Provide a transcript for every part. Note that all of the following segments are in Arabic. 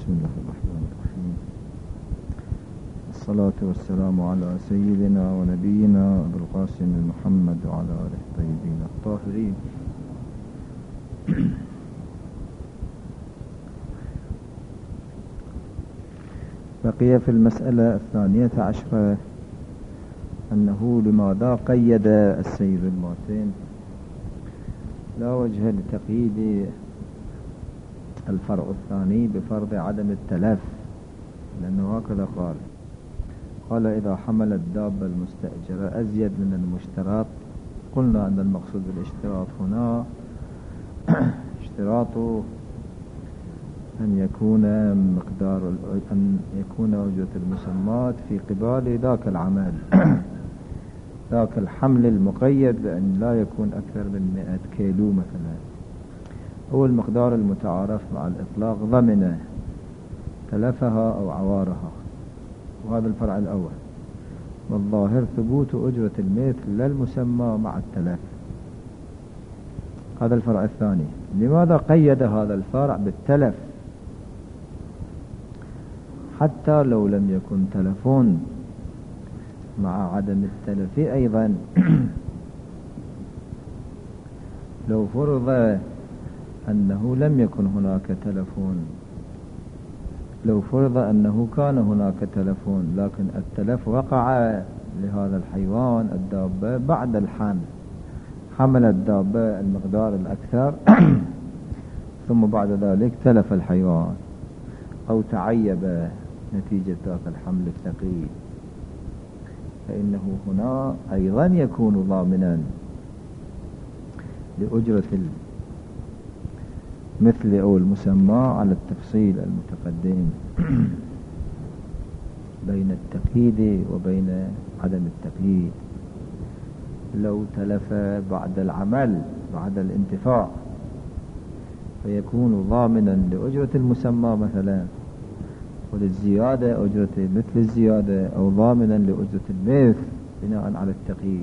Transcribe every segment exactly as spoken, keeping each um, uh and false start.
بسم الله الرحمن الرحيم. الصلاة والسلام على سيدنا ونبينا أبو القاسم محمد وعلى آله الطيبين الطاهرين. بقي في المسألة الثانية عشرة أنه لماذا قيد السيد الماتين؟ لا وجه لتقييد الفرع الثاني بفرض عدم التلف، لأنه هكذا قال قال إذا حمل الدابة المستأجرة أزيد من المشترط، قلنا أن المقصود بالاشتراط هنا اشتراط أن يكون مقدار أن يكون أجرة المسمات في قبال ذاك العمل ذاك الحمل المقيد بأن لا يكون أكثر من مئة كيلو مثلا، هو المقدار المتعارف مع الإطلاق ضمن تلفها أو عوارها. وهذا الفرع الأول. والظاهر ثبوت أجرة المثل لا المسمى مع التلف. هذا الفرع الثاني. لماذا قيد هذا الفرع بالتلف؟ حتى لو لم يكن تلفون مع عدم التلف أيضا لو فرض أنه لم يكن هناك تلفون، لو فرض أنه كان هناك تلفون لكن التلف وقع لهذا الحيوان الدابة بعد الحمل، حمل الدابة المقدار الأكثر ثم بعد ذلك تلف الحيوان أو تعيب نتيجة ذاك الحمل الثقيل، فإنه هنا أيضا يكون ضامنا لأجرة مثل أو المسمى على التفصيل المتقدم بين التقييد وبين عدم التقييد. لو تلف بعد العمل بعد الانتفاع فيكون ضامنا لأجرة المسمى مثلا، وللزيادة أجرة مثل الزيادة، أو ضامنا لأجرة المثل بناء على التقييد.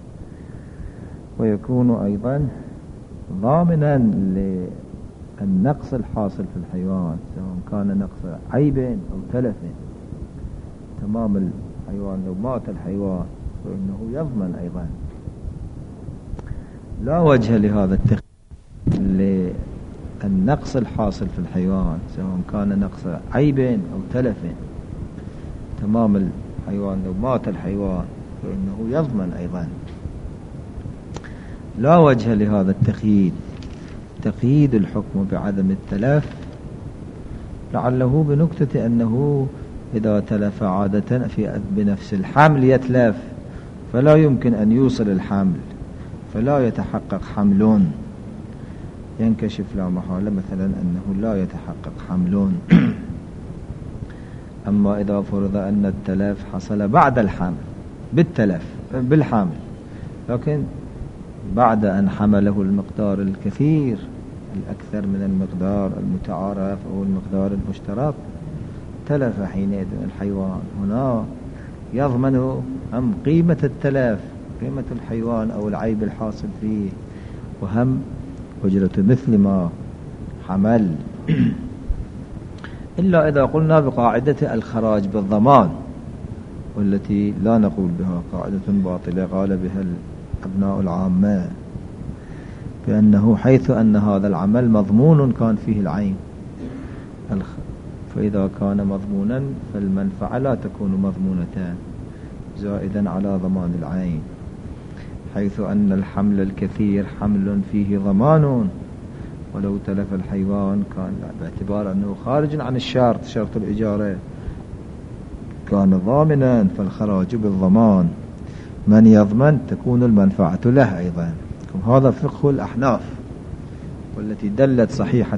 ويكون أيضا ضامنا للنقص الحاصل في الحيوان، سواء كان نقص عيب أو تلف. تمام الحيوان لو مات الحيوان فإنه يضمن أيضا. لا وجه لهذا التقييد للنقص الحاصل في الحيوان، سواء كان نقص عيب أو تلف. تمام الحيوان لو مات الحيوان فإنه يضمن أيضا. لا وجه لهذا التقييد، تقييد الحكم بعدم التلف، لعله بنكتة أنه إذا تلف عادة في بنفس الحمل يتلف، فلا يمكن أن يوصل الحمل، فلا يتحقق حمل، ينكشف لا محالة مثلا أنه لا يتحقق حمل. أما إذا فرض أن التلف حصل بعد الحمل بالتلف بالحمل، لكن بعد أن حمله المقدار الكثير الأكثر من المقدار المتعارف أو المقدار المشترك، تلف حينئذ الحيوان، هنا يضمن هم قيمة التلف، قيمة الحيوان أو العيب الحاصل فيه، وهم أجرة مثل ما حمل. إلا إذا قلنا بقاعدة الخراج بالضمان، والتي لا نقول بها، قاعدة باطلة قال بها أبناء العامة، بأنه حيث أن هذا العمل مضمون كان فيه العين، فإذا كان مضمونا فالمنفعة لا تكون مضمونة زائدا على ضمان العين، حيث أن الحمل الكثير حمل فيه ضمان، ولو تلف الحيوان كان باعتبار أنه خارج عن الشرط، شرط الإجارة، كان ضامنا، فالخراج بالضمان، من يضمن تكون المنفعة له أيضا. هذا فقه الأحناف، والتي دلت صحيحة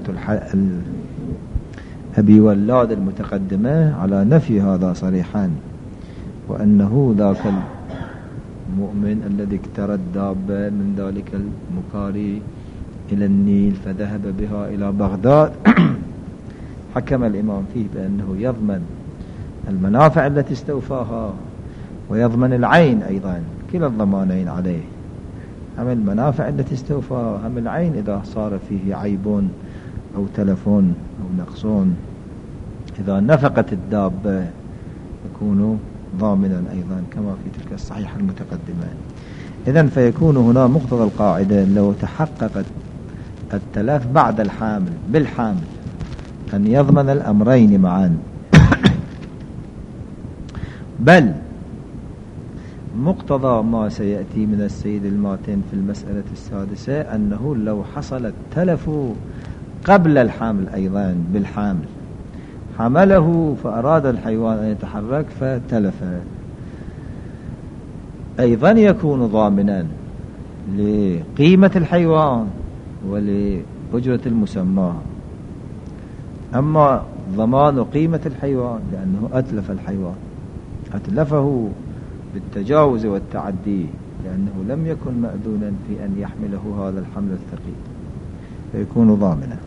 أبي ولاد المتقدمة على نفي هذا صريحا، وأنه ذاك المؤمن الذي اكترى الدابة من ذلك المكاري إلى النيل فذهب بها إلى بغداد، حكم الإمام فيه بأنه يضمن المنافع التي استوفاها ويضمن العين أيضا، كلا الضمانين عليه، هم المنافع التي استوفاها هم العين إذا صار فيه عيب أو تلفون أو نقصون. إذا نفقت الدابة يكون ضامنا أيضا كما في تلك الصحيحة المتقدمة. إذن فيكون هنا مقتضى القاعدة لو تحققت التلف بعد الحامل بالحامل أن يضمن الأمرين معا. بل مقتضى ما سيأتي من السيد الماتن في المسألة السادسة أنه لو حصل التلف قبل الحمل أيضا بالحامل، حمله فأراد الحيوان أن يتحرك فتلف، أيضا يكون ضامنا لقيمة الحيوان ولأجرة المسمى. أما ضمان قيمة الحيوان لأنه أتلف الحيوان، أتلفه بالتجاوز والتعدي لأنه لم يكن مأذونا في أن يحمله هذا الحمل الثقيل، فيكون ضامنا.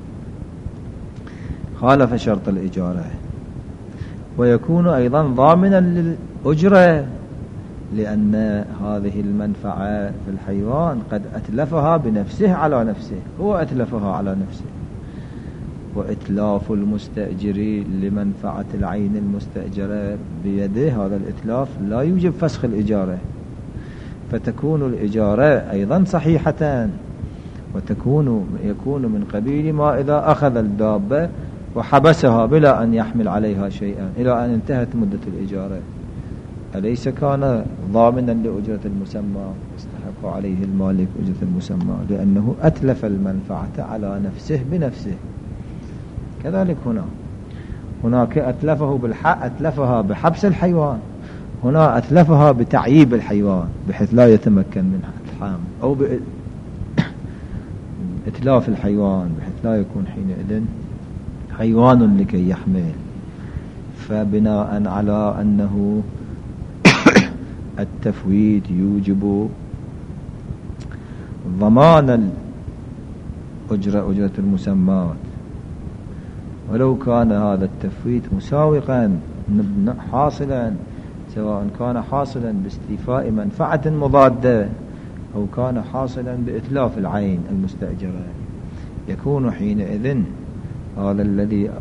خالف شرط الإجارة. ويكون أيضا ضامنا للأجرة لأن هذه المنفعة في الحيوان قد أتلفها بنفسه على نفسه، هو أتلفها على نفسه. وإتلاف المستأجر لمنفعة العين المستأجرة بيده، هذا الإتلاف لا يوجب فسخ الإجارة، فتكون الإجارة أيضا صحيحة، وتكون يكون من قبيل ما إذا أخذ الدابة وحبسها بلا أن يحمل عليها شيئا إلى أن انتهت مدة الإجارة، أليس كان ضامنا لأجرة المسمى؟ استحق عليه المالك أجرة المسمى لأنه أتلف المنفعة على نفسه بنفسه. كذلك هنا هناك أتلفه بالحق، أتلفها بحبس الحيوان، هنا أتلفها بتعييب الحيوان بحيث لا يتمكن من الحامل، أو بإتلاف الحيوان بحيث لا يكون حينئذ حيوان لكي يحمل. فبناء على أنه التفويت يوجب ضمان الأجرة أجرة المسمات، ولو كان هذا التفويت مساوقا حاصلا، سواء كان حاصلا باستيفاء منفعة مضادة أو كان حاصلا بإتلاف العين المستأجرة، يكون حينئذ هذا الذي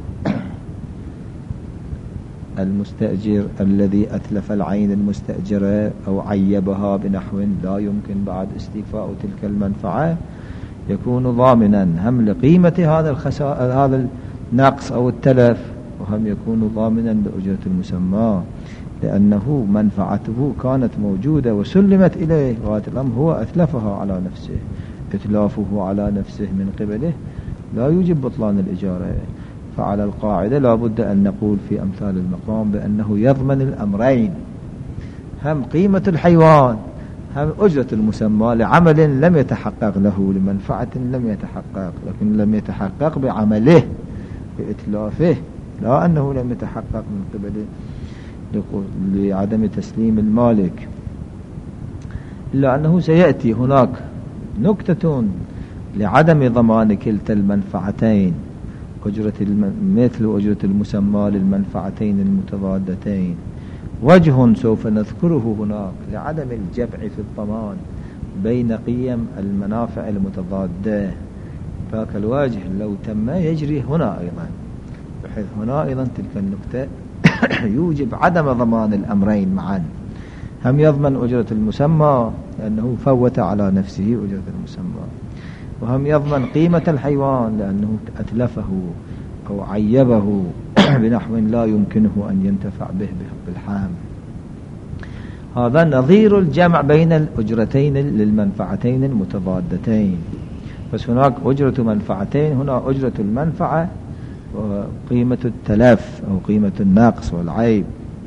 المستأجر الذي أتلف العين المستأجرة أو عيبها بنحو لا يمكن بعد استيفاء تلك المنفعة، يكون ضامنا هم لقيمة هذا الخسائر هذا النقص أو التلف، وهم يكون ضامنا لأجرة المسمى لأنه منفعته كانت موجودة وسلمت إليه، وهذا الأمر هو أتلفها على نفسه. إتلافه على نفسه من قبله لا يوجب بطلان الإجارة. فعلى القاعدة لا بد أن نقول في أمثال المقام بأنه يضمن الأمرين، هم قيمة الحيوان هم أجرة المسمى لعمل لم يتحقق له، لمنفعة لم يتحقق، لكن لم يتحقق بعمله بإتلافه، لا أنه لم يتحقق من قبله لعدم تسليم المالك. إلا أنه سيأتي هناك نكتة لعدم ضمان كلتا المنفعتين، أجرة مثل أجرة المسمى للمنفعتين المتضادتين. وجه سوف نذكره هناك لعدم الجمع في الضمان بين قيم المنافع المتضادة، ذاك الوجه لو تم يجري هنا أيضا، بحيث هنا أيضا تلك النكتة يوجب عدم ضمان الأمرين معا، هم يضمن أجرة المسمى لأنه فوت على نفسه أجرة المسمى، وهم يضمن قيمة الحيوان لأنه أتلفه أو عيبه بنحو لا يمكنه أن ينتفع به بالحام. هذا نظير الجمع بين الأجرتين للمنفعتين المتضادتين. بس هناك أجرة منفعتين، هنا أجرة المنفعة وقيمة التلف أو قيمة النقص والعيب،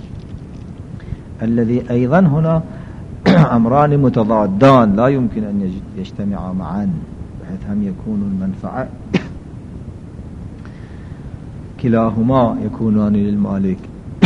الذي أيضا هنا أمران متضادان لا يمكن أن يجتمعا معا، بحيث هم يكون المنفعة كلاهما يكونان للمالك.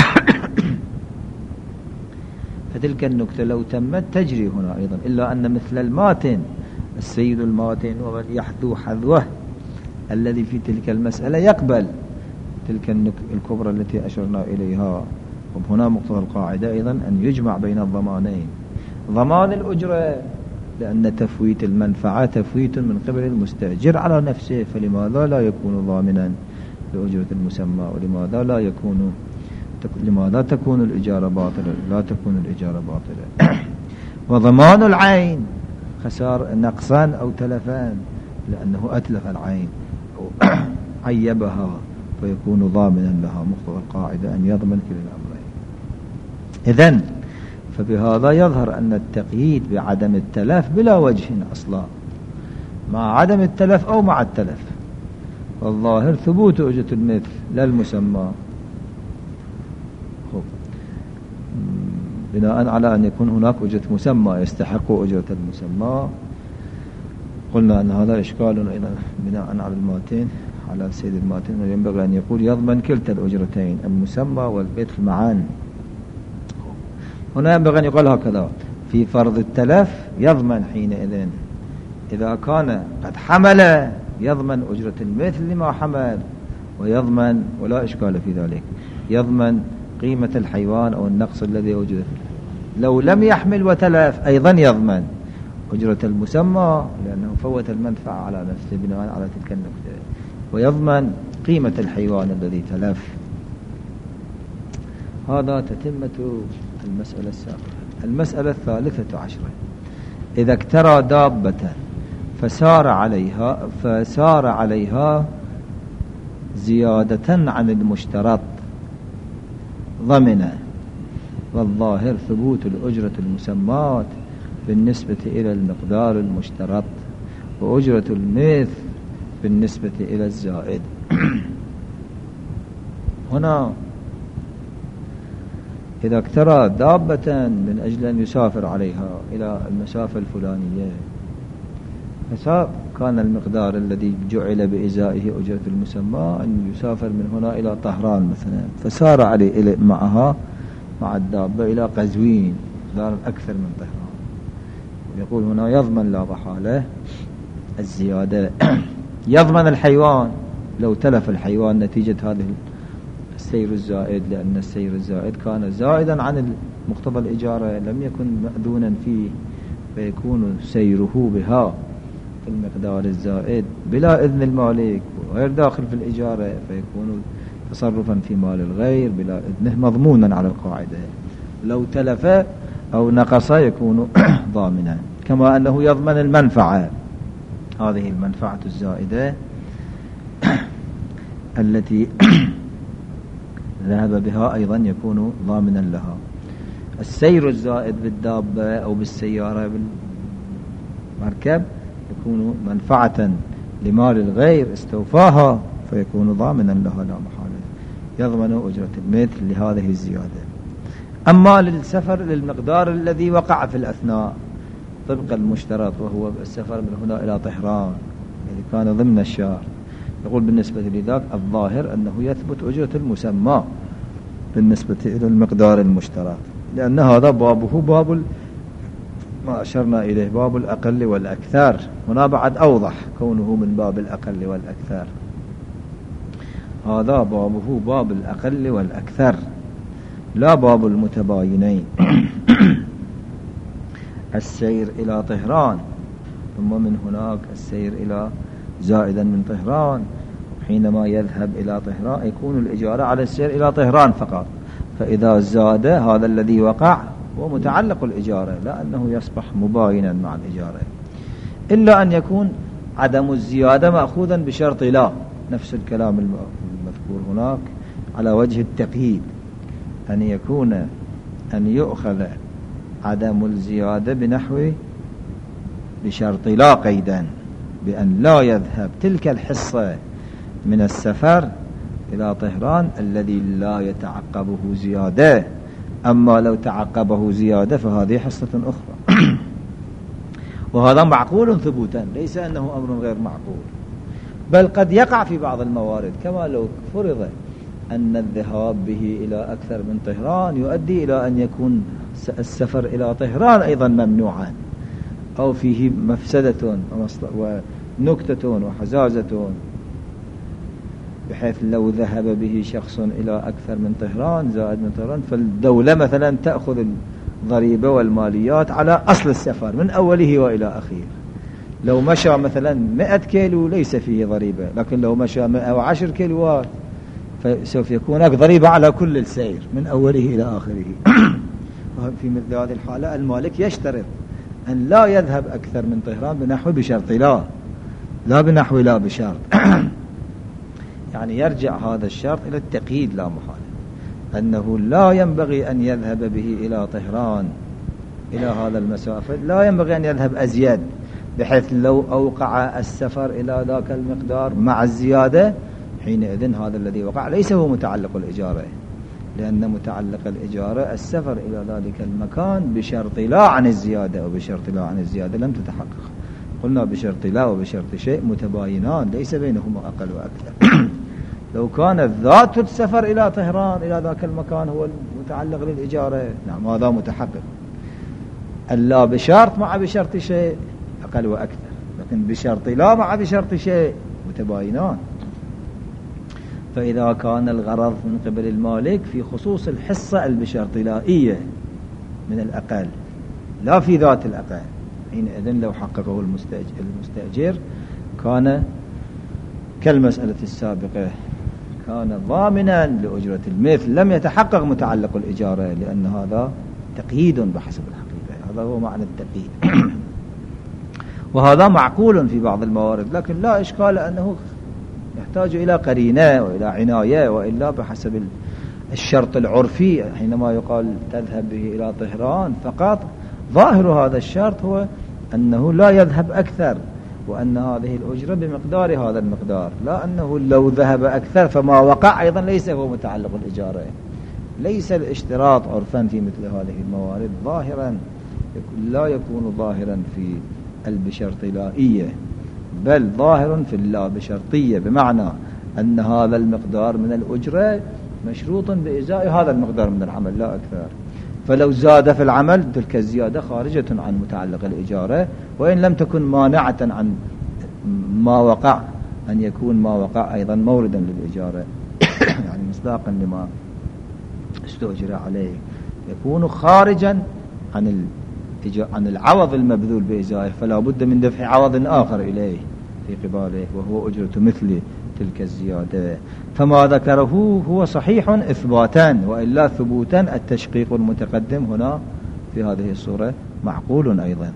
فتلك النكتة لو تمت تجري هنا أيضا، إلا أن مثل الماتن السيد الماتن ومن يحذو حذوه الذي في تلك المسألة يقبل تلك الكبرى التي أشرنا إليها. وهنا مقتضى القاعدة أيضا أن يجمع بين الضمانين، ضمان الأجرة لأن تفويت المنفعة تفويت من قبل المستأجر على نفسه، فلماذا لا يكون ضامنا لأجرة المسمى، ولماذا لا يكون لماذا تكون الإجارة باطلة؟ لا تكون الإجارة باطلة. وضمان العين خسار نقصا أو تلفان، لأنه أتلف العين أو عيبها فيكون ضامنا لها، مقتضى القاعدة أن يضمن كلا الأمرين. إذن فبهذا يظهر أن التقييد بعدم التلف بلا وجه أصلا، مع عدم التلف أو مع التلف، والظاهر ثبوت أجرة المثل لا المسمى، بناء على أن يكون هناك أجرة مسمى يستحق أجرة المسمى. قلنا أن هذا إشكال أيضا بناء على الماتين، على سيد الماتين، ينبغي أن يقول يضمن كلتا الأجرتين المسمى والمثل معا. هنا ينبغي أن يقول هكذا: في فرض التلف يضمن حينئذ إذا كان قد حمل يضمن أجرة المثل لما حمل، ويضمن ولا إشكال في ذلك يضمن قيمة الحيوان أو النقص الذي وجد فيه. لو لم يحمل وتلف أيضا يضمن أجرة المسمى لأنه فوت المنفعة على نفسه بناء على تلك النقطة، ويضمن قيمة الحيوان الذي تلف. هذا تتمة المسألة السابقة. المسألة الثالثة عشرة: إذا اكترى دابة فسار عليها فسار عليها زيادة عن المشترط ضمن، والظاهر ثبوت الأجرة المسمات بالنسبة إلى المقدار المشترط، وأجرة المثل بالنسبة إلى الزائد. هنا إذا اكترى دابة من أجل أن يسافر عليها إلى المسافة الفلانية، فكان المقدار الذي جعل بإزائه أجرة المسمى أن يسافر من هنا إلى طهران مثلا، فسار عليه معها مع الدابة إلى قزوين مقدار أكثر من طهران، يقول هنا يضمن لا محالة الزيادة. يضمن الحيوان لو تلف الحيوان نتيجة هذه السير الزائد، لأن السير الزائد كان زائدا عن مقتضى الإجارة لم يكن مأذونا فيه، فيكون سيره بها في المقدار الزائد بلا إذن المالك وغير داخل في الإجارة، فيكون تصرفا في مال الغير بلا إذنه مضمونا على القاعدة. لو تلف أو نقص يكون ضامنا، كما أنه يضمن المنفعة، هذه المنفعة الزائدة التي ذهب بها أيضا يكون ضامنا لها. السير الزائد بالدابة أو بالسيارة بالمركب يكون منفعة لمال الغير استوفاها، فيكون ضامنا لها لا محالة، يضمن أجرة المثل لهذه الزيادة. أما للسفر للمقدار الذي وقع في الأثناء طبق المشترط، وهو السفر من هنا إلى طهران الذي كان ضمن الشهر، يقول بالنسبة لذلك الظاهر أنه يثبت أجرة المسمى بالنسبة إلى المقدار المشترط، لأن هذا بابه باب ما أشرنا إليه، باب الأقل والأكثر. هنا بعد أوضح كونه من باب الأقل والأكثر، هذا بابه باب الأقل والأكثر لا باب المتباينين. السير إلى طهران ثم من هناك السير إلى زائدا من طهران، حينما يذهب إلى طهران يكون الإجارة على السير إلى طهران فقط، فإذا زاد هذا الذي وقع هو متعلق الإجارة، لأنه يصبح مباينا مع الإجارة، إلا أن يكون عدم الزيادة مأخوذا بشرط لا، نفس الكلام المذكور هناك على وجه التقييد، أن يكون أن يؤخذ عدم الزيادة بنحو بشرط لا قيدا، بأن لا يذهب تلك الحصة من السفر إلى طهران الذي لا يتعقبه زيادة، أما لو تعقبه زيادة فهذه حصة أخرى. وهذا معقول ثبوتا، ليس أنه أمر غير معقول، بل قد يقع في بعض الموارد، كما لو فرض أن الذهاب به إلى أكثر من طهران يؤدي إلى أن يكون السفر إلى طهران أيضا ممنوعا، أو فيه مفسدة ونكتة وحزازة، بحيث لو ذهب به شخص إلى أكثر من طهران زائد من طهران، فالدولة مثلا تأخذ الضريبة والماليات على أصل السفر من أوله وإلى أخير، لو مشى مثلا مئة كيلو ليس فيه ضريبة، لكن لو مشى مئة وعشر كيلوات فسوف يكون هناك ضريبة على كل السير من أوله إلى آخره. في مثل هذه الحالة المالك يشترط أن لا يذهب أكثر من طهران بنحو بشرط لا لا بنحو لا بشرط. يعني يرجع هذا الشرط إلى التقييد لا محالة، أنه لا ينبغي أن يذهب به إلى طهران إلى هذا المسافة، لا ينبغي أن يذهب أزيد، بحيث لو أوقع السفر إلى ذاك المقدار مع الزيادة حينئذ هذا الذي وقع ليس هو متعلق الإجارة، لأن متعلق الإجارة السفر إلى ذلك المكان بشرط لا عن الزيادة أو بشرط لا عن الزيادة لم تتحقق. قلنا بشرط لا وبشرط شيء متباينان ليس بينهما أقل وأكثر. لو كان ذات السفر إلى طهران إلى ذاك المكان هو المتعلق للإجارة، نعم هذا متحقق. اللا بشرط مع بشرط شيء أقل وأكثر، لكن بشرط لا مع بشرط شيء متباينان. فإذا كان الغرض من قبل المالك في خصوص الحصة البشرط لائية من الأقل لا في ذات الأقل، حينئذ لو حققه المستأجر كان كالمسألة السابقة، كان ضامنا لأجرة المثل، لم يتحقق متعلق الإجارة، لأن هذا تقييد بحسب الحقيقة، هذا هو معنى التقييد. وهذا معقول في بعض الموارد، لكن لا إشكال أنه يحتاج إلى قرينة وإلى عناية، وإلا بحسب الشرط العرفي حينما يقال تذهب به إلى طهران فقط ظاهر هذا الشرط هو أنه لا يذهب أكثر، وأن هذه الأجرة بمقدار هذا المقدار، لا أنه لو ذهب أكثر فما وقع أيضا ليس هو متعلق الإجارة. ليس الاشتراط عرفا في مثل هذه الموارد ظاهرا، لا يكون ظاهرا في البشرط لائية، بل ظاهر في اللا بشرطية، بمعنى أن هذا المقدار من الأجرة مشروط بإزاء هذا المقدار من العمل لا أكثر. فلو زاد في العمل تلك الزيادة خارجة عن متعلق الإجارة، وإن لم تكن مانعة عن ما وقع أن يكون ما وقع أيضا موردا للإجارة. يعني مصداقا لما استؤجر عليه يكون خارجا عن عن العوض المبذول بإزائه، فلا بد من دفع عوض آخر إليه في قباله وهو أجرة مثل تلك الزيادة. فما ذكره هو صحيح إثباتا، وإلا ثبوتا التشقيق المتقدم هنا في هذه الصورة معقول أيضا.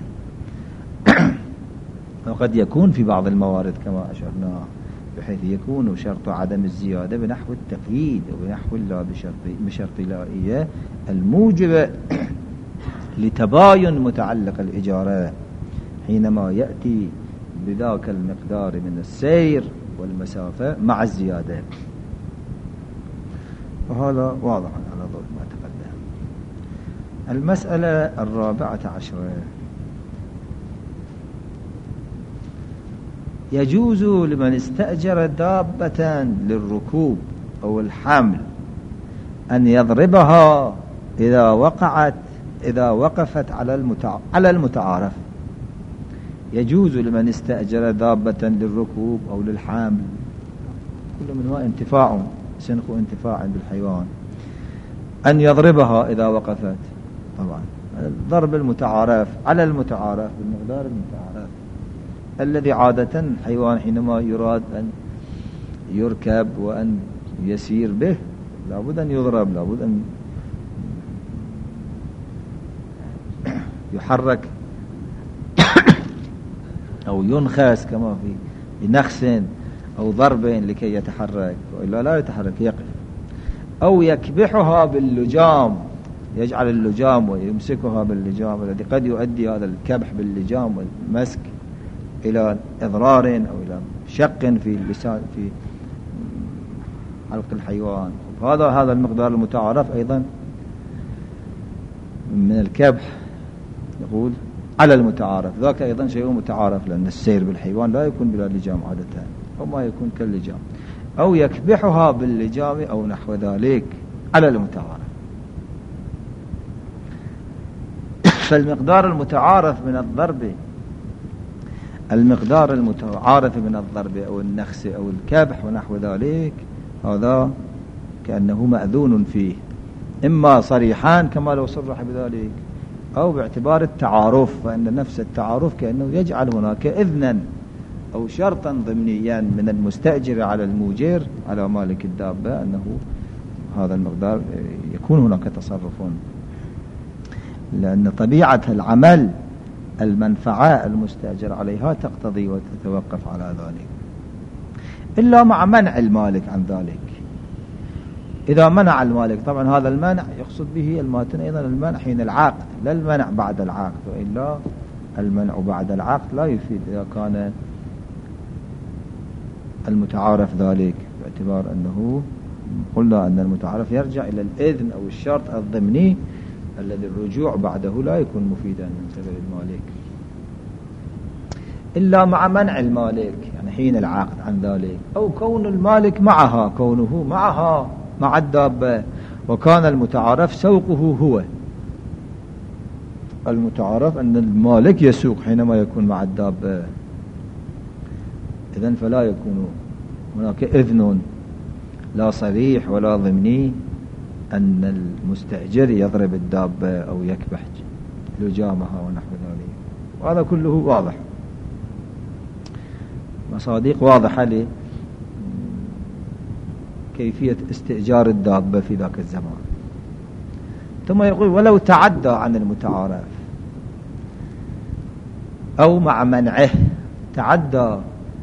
وقد يكون في بعض الموارد كما أشرنا بحيث يكون شرط عدم الزيادة بنحو التقييد وبنحو لا بشرط لائية الموجبة لتباين متعلق الإجارة حينما يأتي بذاك المقدار من السير والمسافة مع الزيادة. وهذا واضح على ضوء ما تقدم. المسألة الرابعة عشرة: يجوز لمن استأجر دابة للركوب أو الحمل أن يضربها إذا وقعت إذا وقفت على المتع... على المتعارف. يجوز لمن استأجر دابة للركوب أو للحمل، كل منها انتفاع سنخ انتفاع بالحيوان، أن يضربها إذا وقفت. طبعا الضرب المتعارف على المتعارف بالمقدار المتعارف الذي عادة حيوان حينما يراد أن يركب وأن يسير به لابد أن يضرب، لابد أن يحرك أو ينخس كما في بنخس أو ضرب لكي يتحرك، وإلا لا يتحرك يقف. أو يكبحها باللجام، يجعل اللجام ويمسكها باللجام الذي قد يؤدي هذا الكبح باللجام والمسك إلى إضرار أو إلى شق في اللسان في حلق الحيوان. هذا هذا المقدار المتعارف أيضا من الكبح يقول على المتعارف، ذاك أيضا شيء متعارف، لأن السير بالحيوان لا يكون بلا لجام عادة، وما يكون كاللجام. أو يكبحها باللجام أو نحو ذلك على المتعارف. فالمقدار المتعارف من الضرب المقدار المتعارف من الضرب أو النخس أو الكبح ونحو ذلك هذا كأنه مأذون فيه، إما صريحان كما لو صرح بذلك، أو باعتبار التعارف، فإن نفس التعارف كأنه يجعل هناك إذنا أو شرطا ضمنيا من المستأجر على الموجر على مالك الدابة أنه هذا المقدار يكون هناك تصرف، لأن طبيعة العمل المنفعة المستأجر عليها تقتضي وتتوقف على ذلك، إلا مع منع المالك عن ذلك. إذا منع المالك، طبعا هذا المنع يقصد به الماتن أيضا المنع حين العقد، لا المنع بعد العقد، وإلا المنع بعد العقد لا يفيد إذا كان المتعارف ذلك، باعتبار أنه قلنا أن المتعارف يرجع إلى الإذن أو الشرط الضمني الذي الرجوع بعده لا يكون مفيدا من قبل المالك، إلا مع منع المالك يعني حين العقد عن ذلك، أو كون المالك معها، كونه معها مع الدابة، وكان المتعارف سوقه هو، المتعارف أن المالك يسوق حينما يكون مع الدابة، إذن فلا يكون هناك إذن لا صريح ولا ضمني أن المستأجر يضرب الدابة أو يكبح لجامها ونحو ذلك. وهذا كله واضح، مصادق واضحة لكيفية استئجار الدابة في ذاك الزمان. ثم يقول ولو تعدى عن المتعارف أو مع منعه، تعدى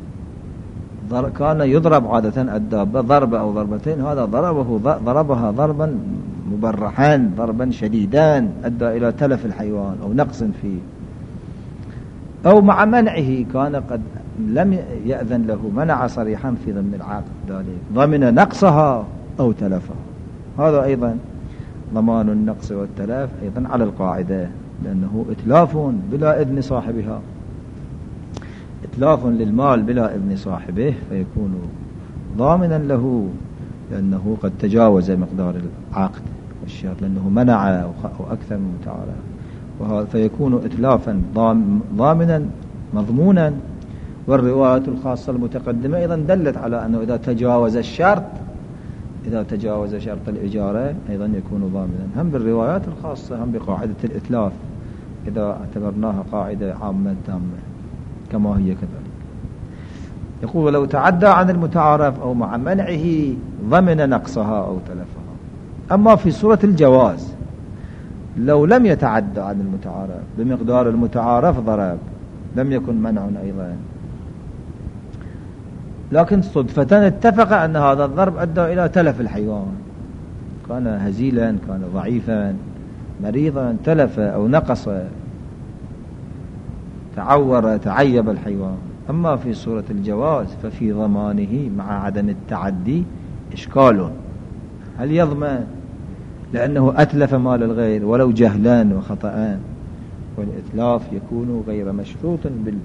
كان يضرب عادة الدابة ضربة أو ضربتين، هذا ضربه ضربها ضربا مبرحا ضربا شديدا أدى إلى تلف الحيوان أو نقص فيه، أو مع منعه كان قد لم يأذن له، منع صريحا في ضمن العقد ذلك، ضمن نقصها أو تلفها، هذا أيضا ضمان النقص والتلف أيضا على القاعدة، لأنه إتلاف بلا إذن صاحبها، إتلاف للمال بلا إذن صاحبه، فيكون ضامنا له لأنه قد تجاوز مقدار العقد والشرط، لأنه منع أو أكثر من متعارف، فيكون إتلافا ضامنا مضمونا. والروايات الخاصة المتقدمة أيضا دلت على أنه إذا تجاوز الشرط، إذا تجاوز شرط الإجارة أيضا يكون ضامنا، هم بالروايات الخاصة هم بقاعدة الإتلاف إذا اعتبرناها قاعدة عامة تامة كما هي كذلك. يقول ولو تعدى عن المتعارف أو مع منعه ضمن نقصها أو تلفها. أما في صورة الجواز لو لم يتعدى عن المتعارف بمقدار المتعارف ضرب، لم يكن منع أيضا، لكن صدفة اتفق أن هذا الضرب أدى إلى تلف الحيوان، كان هزيلا، كان ضعيفا، مريضا، تلف أو نقص، تعور، تعيب الحيوان. أما في صورة الجواز ففي ضمانه مع عدم التعدي إشكال، هل يضمن لأنه أتلف مال الغير ولو جهلا وخطأ، والإتلاف يكون غير مشروط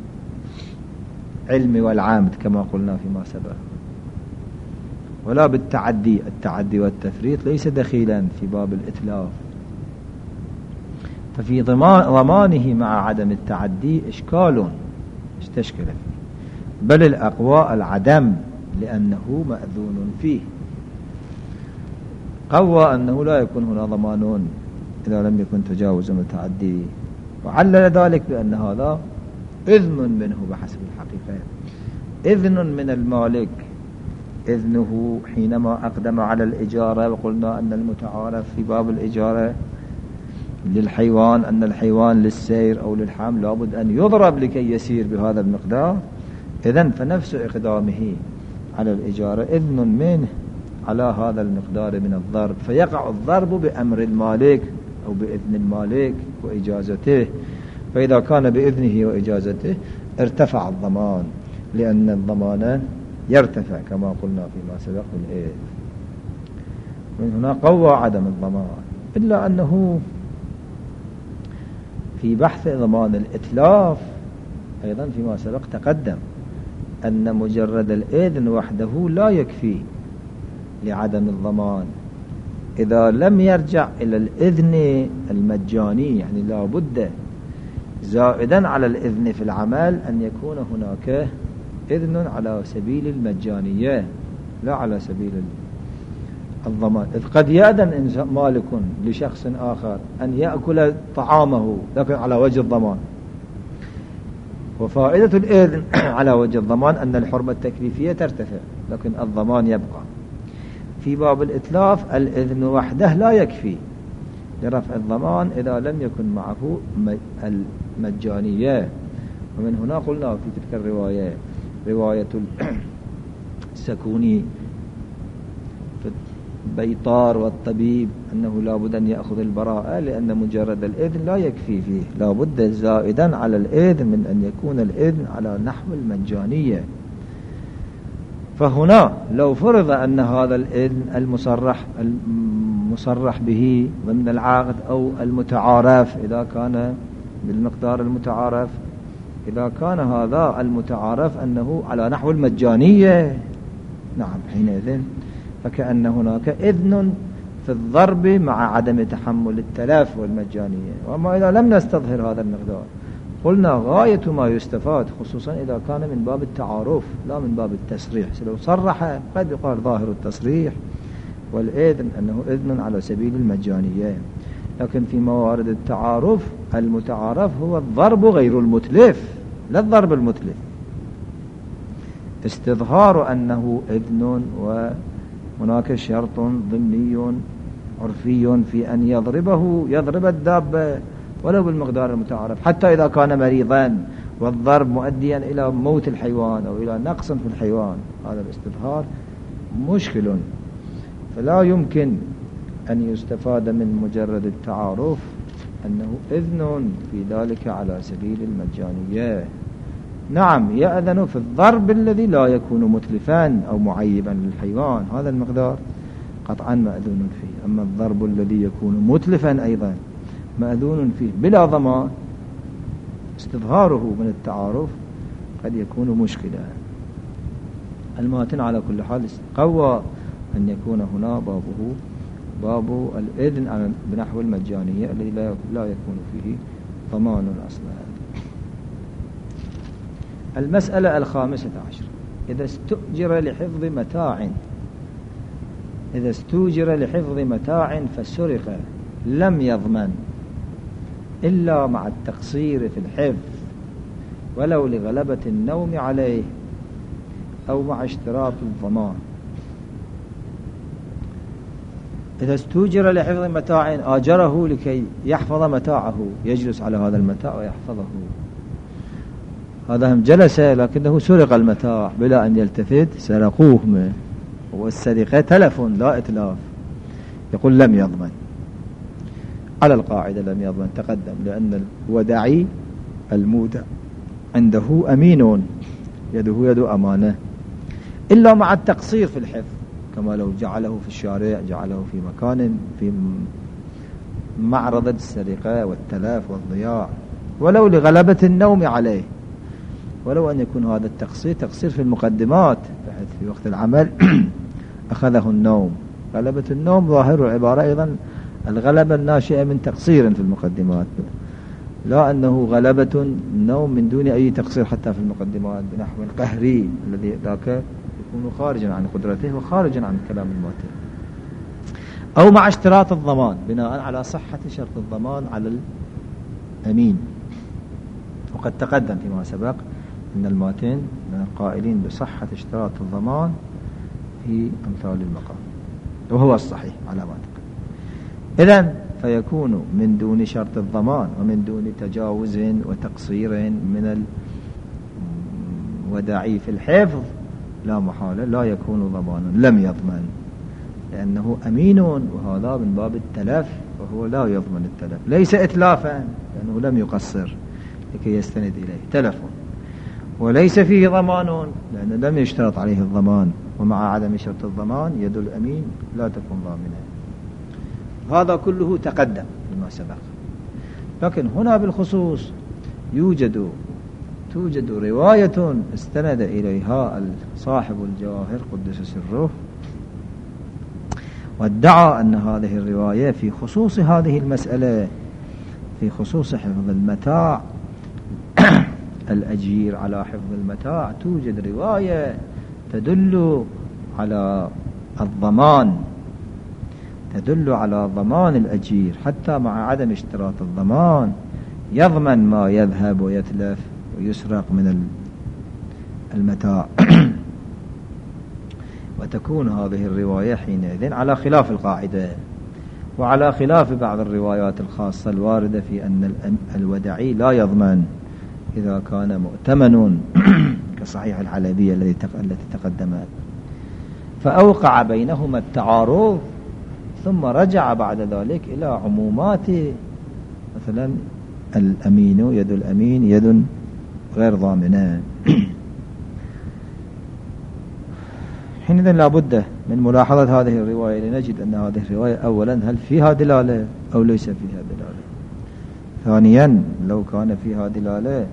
بالعلم والعامد كما قلنا فيما سبق، ولا بالتعدي، التعدي والتفريط ليس دخيلا في باب الإتلاف، ففي ضمانه مع عدم التعدي إشكال استشكل فيه، بل الأقوى العدم لأنه مأذون فيه، قوى أنه لا يكون هنا ضمان إذا لم يكن تجاوز متعدي، وعلل ذلك بأن هذا إذن منه بحسب الحقيقة، إذن من المالك، إذنه حينما أقدم على الإجارة، وقلنا أن المتعارف في باب الإجارة للحيوان أن الحيوان للسير أو للحمل لابد أن يضرب لكي يسير بهذا المقدار، إذن فنفس إقدامه على الإجارة إذن منه على هذا المقدار من الضرب، فيقع الضرب بأمر المالك أو بإذن المالك وإجازته، فإذا كان بإذنه وإجازته ارتفع الضمان، لأن الضمان يرتفع كما قلنا فيما سبق بالإذن. من هنا قوى عدم الضمان، إلا أنه في بحث ضمان الإتلاف أيضا فيما سبق تقدم أن مجرد الإذن وحده لا يكفي لعدم الضمان، إذا لم يرجع إلى الإذن المجاني، يعني لا بد زائدا على الإذن في العمل أن يكون هناك إذن على سبيل المجانية لا على سبيل الضمان، إذ قد يأذن مالك لشخص آخر أن يأكل طعامه لكن على وجه الضمان. وفائدة الإذن على وجه الضمان أن الحرمة التكليفية ترتفع لكن الضمان يبقى. في باب الإتلاف الإذن وحده لا يكفي لرفع الضمان إذا لم يكن معه المجانية. ومن هنا قلنا في تلك الرواية رواية السكوني في البيطار والطبيب أنه لا بد أن يأخذ البراءة لأن مجرد الإذن لا يكفي فيه، لا بد زائدا على الإذن من أن يكون الإذن على نحو المجانية. فهنا لو فرض أن هذا الإذن المصرح المصرح به ضمن العقد أو المتعارف إذا كان بالمقدار المتعارف، إذا كان هذا المتعارف أنه على نحو المجانية، نعم حينئذ فكأن هناك إذن في الضرب مع عدم تحمل التلاف والمجانية. وما إذا لم نستظهر هذا المقدار قلنا غاية ما يستفاد خصوصا إذا كان من باب التعارف لا من باب التصريح. لو صرح قد يقال ظاهر التصريح والإذن أنه إذن على سبيل المجانية، لكن في موارد التعارف المتعارف هو الضرب غير المتلف لا الضرب المتلف. استظهار أنه إذن وهناك شرط ضمني عرفي في أن يضربه يضرب الدابة ولو بالمقدار المتعارف حتى إذا كان مريضا والضرب مؤديا إلى موت الحيوان أو إلى نقص في الحيوان، هذا الاستظهار مشكل. فلا يمكن أن يستفاد من مجرد التعارف أنه إذن في ذلك على سبيل المجانية. نعم يأذن في الضرب الذي لا يكون متلفا أو معيبا للحيوان، هذا المقدار قطعا مأذون فيه. أما الضرب الذي يكون متلفا أيضا مأذون فيه بلا ضمان، استظهاره من التعارف قد يكون مشكلة. الماتن على كل حال قوى أن يكون هنا بابه باب الإذن بنحو المجانية الذي لا يكون فيه ضمان أصلا. المسألة الخامسة عشر إذا استؤجر لحفظ متاع إذا استؤجر لحفظ متاع فسرق لم يضمن إلا مع التقصير في الحفظ ولو لغلبة النوم عليه أو مع اشتراط الضمان. إذا استؤجر لحفظ متاع آجره لكي يحفظ متاعه يجلس على هذا المتاع ويحفظه، هذا هم جلس لكنه سرق المتاع بلا أن يلتفت سرقوه منه، والسرقة تلف لا إتلاف، يقول لم يضمن. على القاعدة لم يضمن تقدم لأن الودعي المودع عنده أمين يده يد أمانة إلا مع التقصير في الحفظ، كما لو جعله في الشارع جعله في مكان في معرض السرقة والتلاف والضياع ولو لغلبة النوم عليه، ولو أن يكون هذا التقصير تقصير في المقدمات بحيث في وقت العمل أخذه النوم. غلبة النوم ظاهر العبارة أيضا الغلبة الناشئة من تقصير في المقدمات، لا أنه غلبة النوم من دون أي تقصير حتى في المقدمات بنحو القهري الذي ذاك يكون خارجا عن قدرته وخارجا عن كلام الماتن. أو مع اشتراط الضمان بناء على صحة شرط الضمان على الأمين. وقد تقدم فيما سبق أن الماتن من القائلين بصحة اشتراط الضمان في أمثال المقام وهو الصحيح على ما تقدم. إذن فيكون من دون شرط الضمان ومن دون تجاوز وتقصير من الوداعي في الحفظ لا محالة لا يكون ضمانا، لم يضمن لأنه أمين، وهذا من باب التلف وهو لا يضمن التلف، ليس إتلافا لأنه لم يقصر لكي يستند إليه تلف، وليس فيه ضمان لأنه لم يشترط عليه الضمان، ومع عدم شرط الضمان يد الأمين لا تكون ضامنة. هذا كله تقدم فيما سبق. لكن هنا بالخصوص يوجد توجد رواية استند إليها صاحب الجواهر قدس سره، وادعى أن هذه الرواية في خصوص هذه المسألة، في خصوص حفظ المتاع الأجير على حفظ المتاع، توجد رواية تدل على الضمان تدل على ضمان الأجير حتى مع عدم اشتراط الضمان يضمن ما يذهب ويتلف ويسرق من المتاع. وتكون هذه الرواية حينئذ على خلاف القاعدة وعلى خلاف بعض الروايات الخاصة الواردة في أن الودعي لا يضمن إذا كان مؤتمن كصحيح الحلبية التي تقدمت. فأوقع بينهما التعارض ثم رجع بعد ذلك إلى عمومات، مثلا الأمين يد الأمين يد غير ضامنة. حينئذ لا بد من ملاحظة هذه الرواية لنجد أن هذه الرواية أولا هل فيها دلالة أو ليس فيها دلالة. ثانيا لو كان فيها دلالة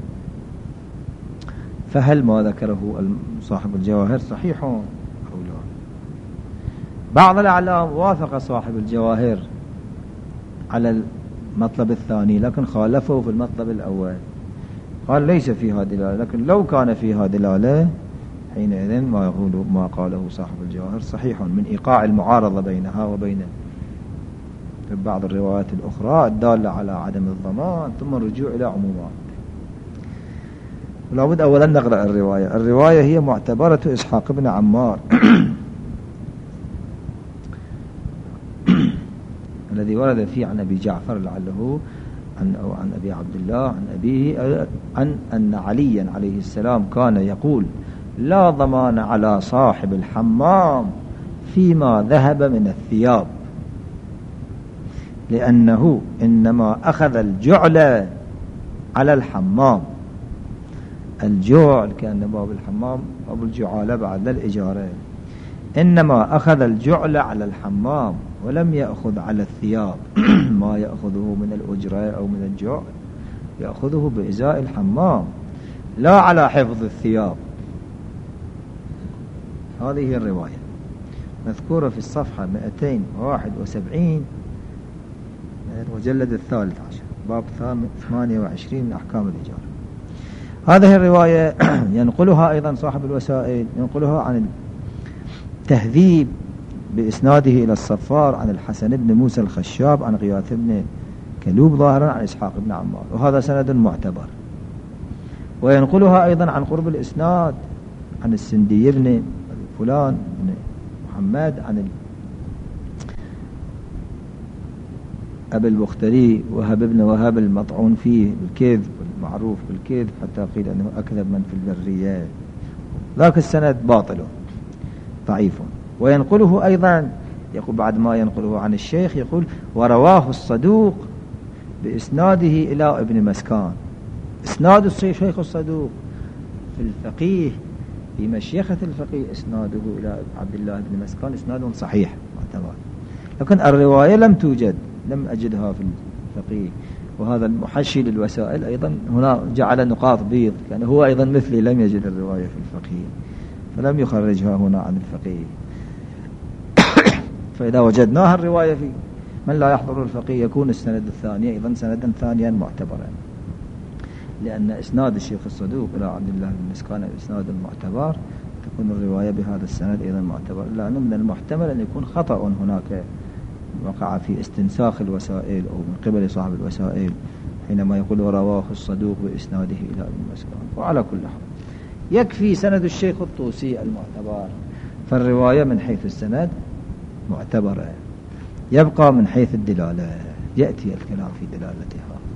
فهل ما ذكره صاحب الجواهر صحيح أو لا. بعض الأعلام وافق صاحب الجواهر على المطلب الثاني لكن خالفه في المطلب الأول، قال ليس فيها دلالة، لكن لو كان فيها دلالة حينئذ ما يقول ما قاله صاحب الجواهر صحيح من إيقاع المعارضة بينها وبين بعض الروايات الأخرى الدالة على عدم الضمان ثم الرجوع إلى عمومات. ولا بد أولا نقرأ الرواية. الرواية هي معتبرة إسحاق بن عمار الذي ورد فيه عن أبي جعفر لعله عن أو عن أبي عبد الله عن أبيه عن أن عليا عليه السلام كان يقول لا ضمان على صاحب الحمام فيما ذهب من الثياب لأنه إنما أخذ الجعل على الحمام. الجعل كان باب الحمام باب الجعالة بعد الإجارة، إنما أخذ الجعل على الحمام ولم يأخذ على الثياب ما يأخذه من الأجرة أو من الجعل، يأخذه بإزاء الحمام لا على حفظ الثياب. هذه الرواية مذكورة في الصفحة مئتين وواحد وسبعين المجلد الثالث عشر باب ثمانية وعشرين من أحكام الإجارة. هذه الرواية ينقلها أيضا صاحب الوسائل، ينقلها عن التهذيب بإسناده إلى الصفار عن الحسن بن موسى الخشاب عن غياث بن كلوب ظاهرا عن إسحاق بن عمار، وهذا سند معتبر. وينقلها أيضا عن قرب الإسناد عن السندي بن فلان بن محمد عن أبي البختري وهب بن وهب المطعون فيه بالكذب المعروف بالكذب حتى قيل أنه أكذب من في البريات، ذاك السند باطل ضعيف. وينقله أيضا يقول بعد ما ينقله عن الشيخ يقول ورواه الصدوق بإسناده إلى ابن مسكان. إسناد الشيخ الصدوق في الفقيه في مشيخة الفقيه إسناده إلى عبد الله بن مسكان إسناد صحيح معتبر، لكن الرواية لم توجد، لم أجدها في الفقيه. وهذا المحشي للوسائل أيضا هنا جعل نقاط بيض، يعني هو أيضا مثلي لم يجد الرواية في الفقيه فلم يخرجها هنا عن الفقيه. فإذا وجدناها الرواية في من لا يحضر الفقيه يكون السند الثاني أيضا سندا ثانيا معتبرا، لأن إسناد الشيخ الصدوق إلى عبد الله بن مسكان إسناد معتبر، تكون الرواية بهذا السند أيضا معتبر، لأنه من المحتمل أن يكون خطأ هناك وقع في استنساخ الوسائل أو من قبل صاحب الوسائل حينما يقول رواه الصدوق بإسناده إلى ابن مسكان. وعلى كل حال يكفي سند الشيخ الطوسي المعتبر، فالرواية من حيث السند معتبرة. يبقى من حيث الدلالة يأتي الكلام في دلالتها.